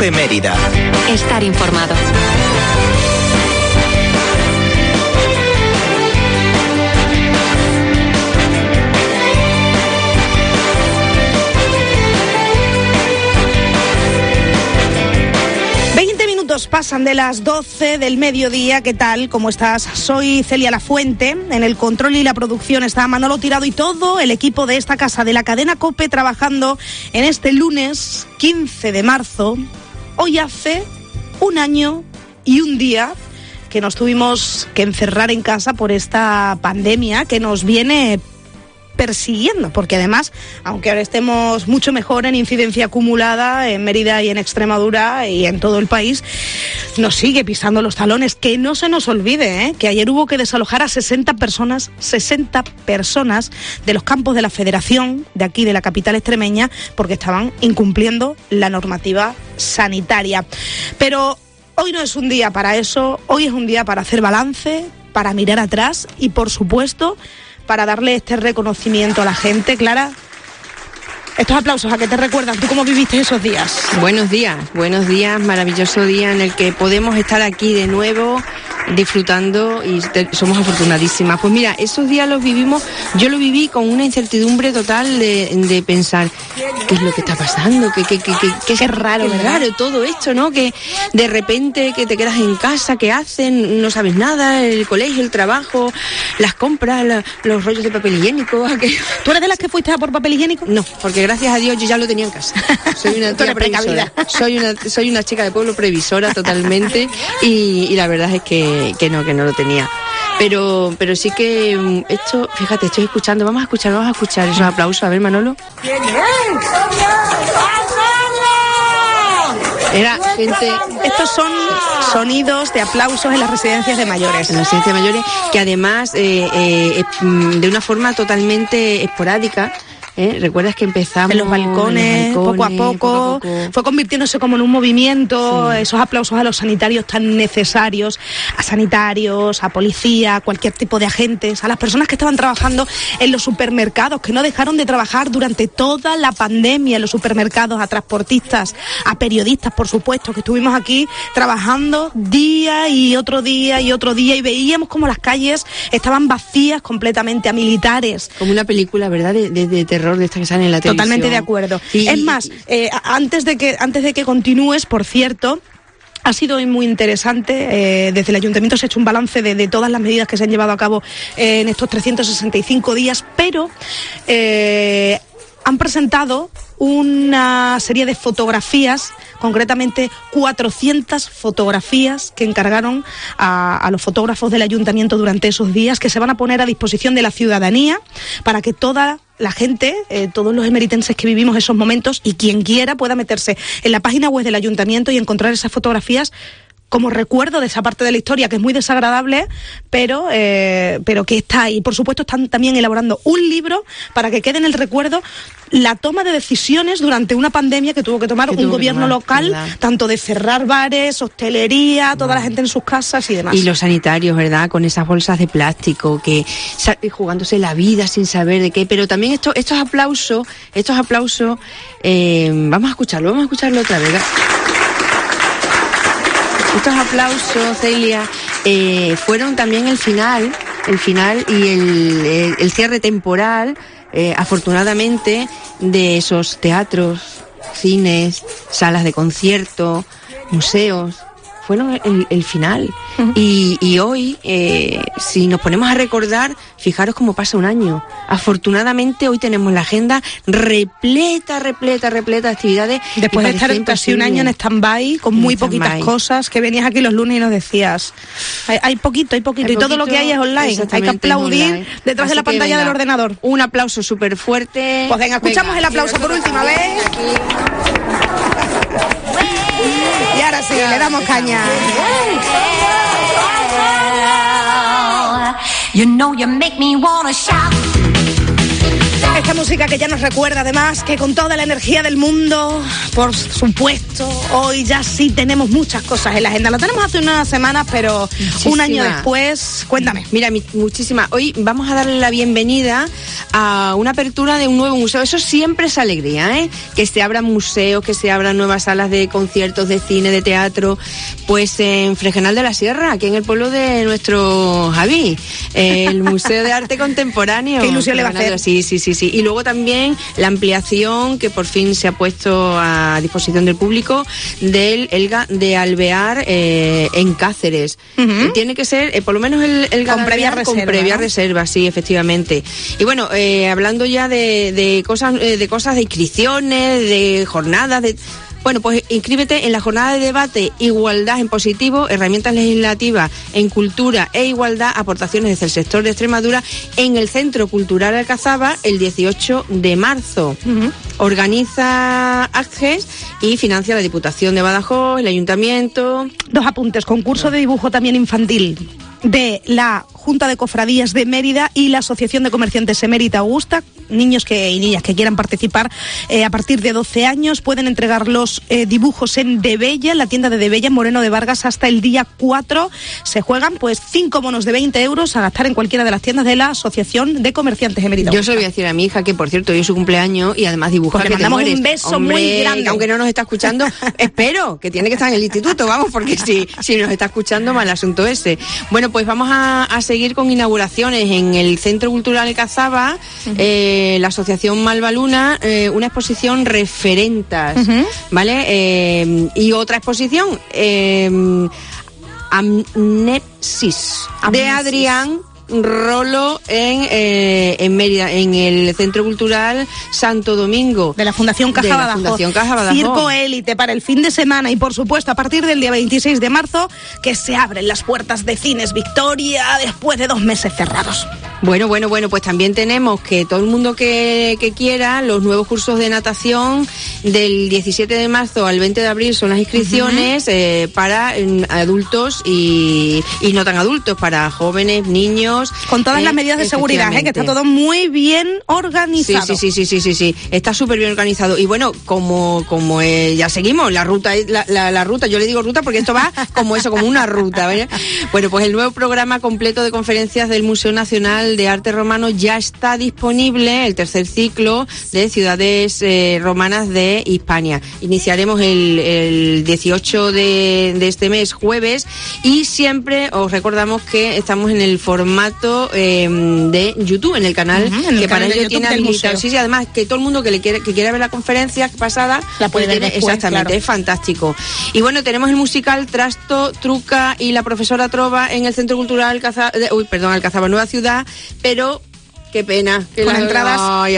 Cope Mérida. Estar informado. Pasan de las 12 del mediodía. ¿Qué tal? ¿Cómo estás? Soy Celia Lafuente. En el control y la producción está Manolo Tirado y todo el equipo de esta casa de la cadena COPE trabajando en este lunes 15 de marzo. Hoy hace un año y un día que nos tuvimos que encerrar en casa por esta pandemia que nos viene persiguiendo, porque además, aunque ahora estemos mucho mejor en incidencia acumulada en Mérida y en Extremadura y en todo el país, nos sigue pisando los talones. Que no se nos olvide, que ayer hubo que desalojar a 60 personas de los campos de la Federación de aquí de la capital extremeña porque estaban incumpliendo la normativa sanitaria. Pero hoy no es un día para eso, hoy es un día para hacer balance, para mirar atrás y, por supuesto, para darle este reconocimiento a la gente. Clara, estos aplausos, ¿a qué te recuerdan? ¿Tú cómo viviste esos días? Buenos días, maravilloso día en el que podemos estar aquí de nuevo disfrutando y somos afortunadísimas. Pues mira, esos días los vivimos, yo lo viví con una incertidumbre total de pensar qué es lo que está pasando, qué raro, ¿verdad? Raro todo esto, ¿no? Que de repente que te quedas en casa, ¿qué hacen? No sabes nada, el colegio, el trabajo, las compras, los rollos de papel higiénico. ¿Tú eres de las que fuiste a por papel higiénico? No, porque gracias a Dios yo ya lo tenía en casa. Soy una tía previsora. Soy una chica de pueblo previsora totalmente y la verdad es que no lo tenía. Pero sí que esto, fíjate, estoy escuchando, vamos a escuchar esos aplausos. A ver, Manolo. Era gente. Estos son sonidos de aplausos en las residencias de mayores. En las residencias de mayores, que además de una forma totalmente esporádica. ¿Recuerdas que empezamos en los balcones, poco a poco, fue convirtiéndose como en un movimiento, sí. Esos aplausos a los sanitarios tan necesarios, a sanitarios, a policía, a cualquier tipo de agentes, a las personas que estaban trabajando en los supermercados, que no dejaron de trabajar durante toda la pandemia en los supermercados, a transportistas, a periodistas, por supuesto, que estuvimos aquí trabajando día y otro día y veíamos como las calles estaban vacías completamente, a militares. Como una película, ¿verdad?, de terror de esta que sale en la televisión. Totalmente de acuerdo. Es más, antes de que continúes, por cierto, ha sido muy interesante. Desde el Ayuntamiento se ha hecho un balance de todas las medidas que se han llevado a cabo en estos 365 días, pero han presentado una serie de fotografías, concretamente 400 fotografías que encargaron a los fotógrafos del Ayuntamiento durante esos días, que se van a poner a disposición de la ciudadanía para que toda la gente, todos los emeritenses que vivimos esos momentos y quien quiera pueda meterse en la página web del Ayuntamiento y encontrar esas fotografías como recuerdo de esa parte de la historia que es muy desagradable, pero que está ahí. Por supuesto, están también elaborando un libro para que quede en el recuerdo la toma de decisiones durante una pandemia que tuvo que tomar un gobierno local, ¿verdad?, tanto de cerrar bares, hostelería, toda la gente en sus casas y demás. Y los sanitarios, ¿verdad?, con esas bolsas de plástico, que jugándose la vida sin saber de qué. Pero también estos aplausos, vamos a escucharlo otra vez, ¿verdad? Estos aplausos, Celia, fueron también el final y el cierre temporal, afortunadamente, de esos teatros, cines, salas de concierto, museos. Fueron el final. Uh-huh. Y hoy, si nos ponemos a recordar, fijaros cómo pasa un año. Afortunadamente hoy tenemos la agenda repleta de actividades. Después de estar casi un año en stand-by, con muy poquitas cosas, que venías aquí los lunes y nos decías, hay poquito, y todo lo que hay es online. Hay que aplaudir detrás de la pantalla del ordenador. Un aplauso súper fuerte. Pues venga, escuchamos el aplauso por última vez. Y ahora sí, le damos caña. You know you make me wanna shout. Esta música que ya nos recuerda además que con toda la energía del mundo, por supuesto, hoy ya sí tenemos muchas cosas en la agenda. Lo tenemos hace unas semanas, pero un año después, cuéntame. Mira, muchísimas. Hoy vamos a darle la bienvenida a una apertura de un nuevo museo. Eso siempre es alegría, ¿eh? Que se abran museos, que se abran nuevas salas de conciertos, de cine, de teatro. Pues en Fregenal de la Sierra, aquí en el pueblo de nuestro Javi, el Museo de Arte Contemporáneo. Qué ilusión le va a hacer. Sí. Y luego también la ampliación que por fin se ha puesto a disposición del público del Elga de Alvear en Cáceres. Tiene que ser, por lo menos el Elga con previa reserva. Con previa reserva, sí, efectivamente. Y bueno, hablando ya de cosas de inscripciones, de jornadas, bueno, pues inscríbete en la jornada de debate Igualdad en Positivo, herramientas legislativas en cultura e igualdad, aportaciones desde el sector de Extremadura en el Centro Cultural Alcazaba el 18 de marzo. Organiza ACGES y financia la Diputación de Badajoz, el Ayuntamiento. 2 apuntes, concurso de dibujo también infantil de la Junta de Cofradías de Mérida y la Asociación de Comerciantes Emérita Augusta. Niños y niñas que quieran participar a partir de 12 años pueden entregar los dibujos en De Bella, en la tienda de De Bella, en Moreno de Vargas, hasta el día 4. Se juegan pues 5 bonos de 20 euros a gastar en cualquiera de las tiendas de la Asociación de Comerciantes Emérita Augusta. Yo se lo voy a decir a mi hija, que por cierto hoy es su cumpleaños y además dibuja, pues que le mandamos te mueres. Un beso, hombre, muy grande. Aunque no nos está escuchando, espero que tiene que estar en el instituto, vamos, porque si nos está escuchando, mal asunto ese. Bueno, pues vamos a seguir con inauguraciones en el Centro Cultural Alcazaba, la Asociación Malvaluna, una exposición Referentas, ¿vale? Y otra exposición, Amnepsis, de Adrián Rolo en Mérida, en el Centro Cultural Santo Domingo. De la Fundación Caja Badajoz. Circo Élite para el fin de semana y, por supuesto, a partir del día 26 de marzo, que se abren las puertas de Cines Victoria después de 2 meses cerrados. Bueno, pues también tenemos que todo el mundo que quiera, los nuevos cursos de natación del 17 de marzo al 20 de abril son las inscripciones para adultos y no tan adultos, para jóvenes, niños. Con todas las medidas de seguridad, que está todo muy bien organizado. Sí, está súper bien organizado. Y bueno, como ya seguimos, la ruta, yo le digo ruta porque esto va como una ruta, ¿verdad? Bueno, pues el nuevo programa completo de conferencias del Museo Nacional de Arte Romano ya está disponible, el 3er ciclo de ciudades romanas de Hispania. Iniciaremos el 18 de este mes, jueves, y siempre os recordamos que estamos en el formato de YouTube, en el canal, que para ello tiene habilitado. Sí, además que todo el mundo que quiera ver la conferencia pasada la puede ver después, exactamente, claro. Es fantástico. Y bueno, tenemos el musical Trasto, Truca y la profesora Trova en el Centro Cultural Alcazaba Nueva Ciudad, pero qué pena que las entradas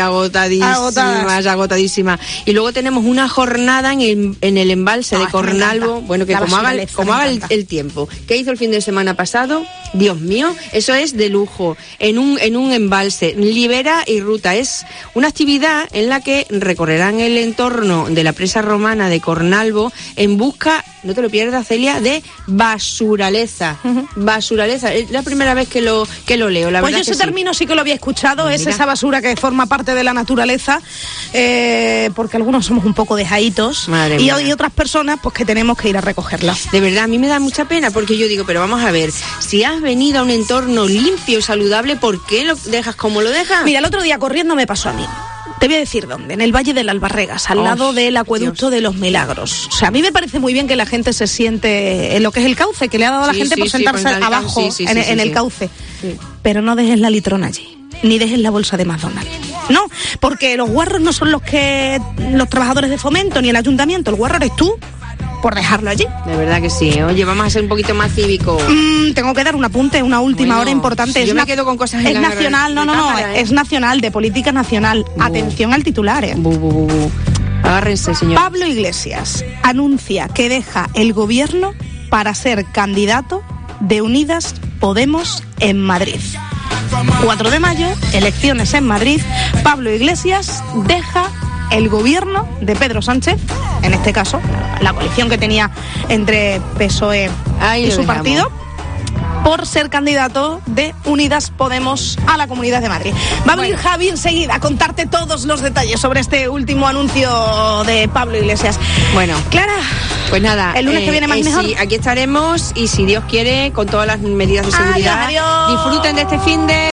agotadísimas. Y luego tenemos una jornada en el embalse de Cornalvo, bueno, que como haga el tiempo. ¿Qué hizo el fin de semana pasado? Dios mío, eso es de lujo. En un embalse, Libera y Ruta. Es una actividad en la que recorrerán el entorno de la presa romana de Cornalvo en busca, no te lo pierdas, Celia, de basuraleza. Basuraleza. Es la primera vez que lo leo, la pues verdad. Pues yo ese término sí que lo había escuchado, es esa basura que forma parte de la naturaleza, porque algunos somos un poco dejaditos y hay otras personas pues que tenemos que ir a recogerla. De verdad, a mí me da mucha pena porque yo digo, pero vamos a ver, si has venido a un entorno limpio y saludable, ¿por qué lo dejas como lo dejas? Mira, el otro día corriendo me pasó a mí. Te voy a decir dónde, en el Valle del Albarregas, al lado del Acueducto de los Milagros. O sea, a mí me parece muy bien que la gente se siente en lo que es el cauce, que le ha dado a la gente por sentarse abajo en el cauce. Sí. Pero no dejes la litrona allí, ni dejes la bolsa de McDonald's. No, porque los guarros no son los trabajadores de Fomento ni el ayuntamiento, el guarro eres tú por dejarlo allí. De verdad que sí. Oye, vamos a ser un poquito más cívicos. Tengo que dar un apunte, una última hora importante. Yo me quedo con cosas es nacional, es nacional, de política nacional. Atención al titular, Agárrense, señor. Pablo Iglesias anuncia que deja el gobierno para ser candidato de Unidas Podemos en Madrid. 4 de mayo, elecciones en Madrid. Pablo Iglesias deja el gobierno de Pedro Sánchez, en este caso, la coalición que tenía entre PSOE y su partido, por ser candidato de Unidas Podemos a la Comunidad de Madrid. Va a venir Javi enseguida a contarte todos los detalles sobre este último anuncio de Pablo Iglesias. Bueno, Clara, pues nada, el lunes que viene más y mejor. Sí, aquí estaremos y si Dios quiere, con todas las medidas de seguridad. Adiós. Disfruten de este fin de